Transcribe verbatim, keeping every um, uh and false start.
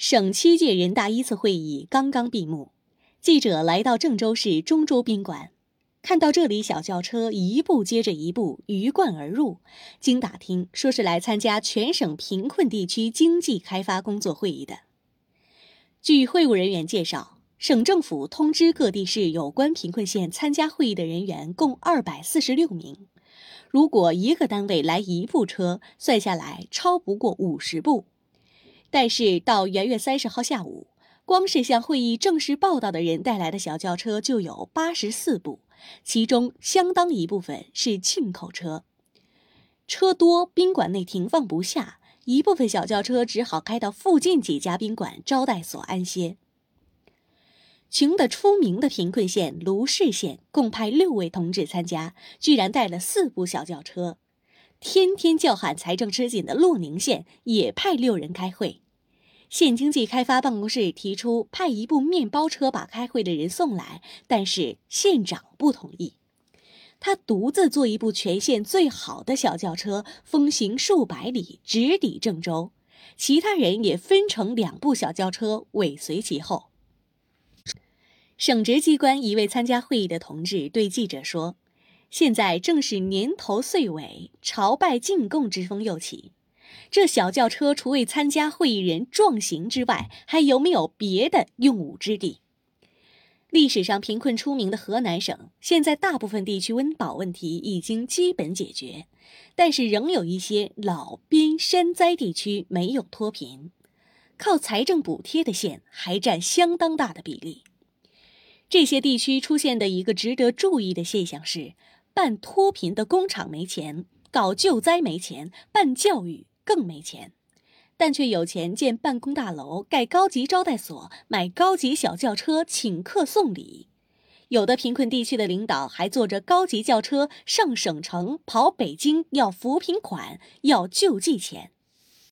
省七届人大一次会议刚刚闭幕，记者来到郑州市中州宾馆，看到这里小轿车一部接着一部鱼贯而入，经打听说是来参加全省贫困地区经济开发工作会议的。据会务人员介绍，省政府通知各地市有关贫困县参加会议的人员共二百四十六名，如果一个单位来一部车，算下来超不过五十部。但是到元月三十号下午，光是向会议正式报到的人带来的小轿车就有八十四部，其中相当一部分是进口车。车多，宾馆内停放不下，一部分小轿车只好开到附近几家宾馆招待所安歇。穷得出名的贫困县卢氏县共派六位同志参加，居然带了四部小轿车。天天叫喊财政吃紧的洛宁县也派六人开会。县经济开发办公室提出派一部面包车把开会的人送来，但是县长不同意。他独自坐一部全县最好的小轿车，风行数百里，直抵郑州。其他人也分成两部小轿车尾随其后。省直机关一位参加会议的同志对记者说，现在正是年头岁尾，朝拜进贡之风又起，这小轿车除为参加会议人壮行之外，还有没有别的用武之地？历史上贫困出名的河南省，现在大部分地区温饱问题已经基本解决，但是仍有一些老边山灾地区没有脱贫，靠财政补贴的县还占相当大的比例。这些地区出现的一个值得注意的现象是，办脱贫的工厂没钱，搞救灾没钱，办教育更没钱，但却有钱建办公大楼、盖高级招待所、买高级小轿车、请客送礼。有的贫困地区的领导还坐着高级轿车上省城、跑北京要扶贫款、要救济钱。